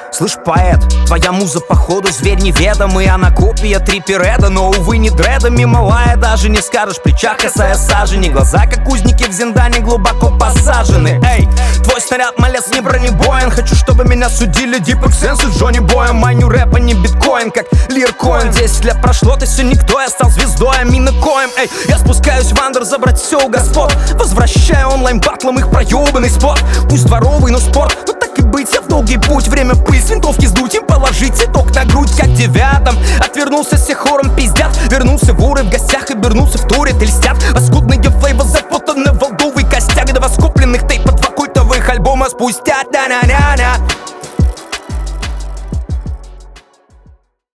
Слышь, поэт, твоя муза походу зверь неведомый. Она копия Триппереда, но, увы, не дредами. Малая, даже не скажешь, в плечах косая сажени. Глаза, как узники в зиндане, глубоко посажены. Эй, твой снаряд, малец, не бронебоен. Хочу, чтобы меня судили Deep Sense и Джонни Боем. Майню рэпа не биткоин, как Лиркоин. 10 лет прошло, ты все никто, я стал звездой, а мины коем. Эй, я спускаюсь в андер, забрать все у господ. Возвращаю онлайн-батлом их проебанный спот. Пусть дворовый, но спорт, ну так и быть, я в долгий путь. Время пыль с винтовки сдуть, им положить цветок на грудь, как девятом. Отвернулся, все хором пиздят. Вернулся воры в гостях, обернулся в туре, ты льстят. Паскудные фейки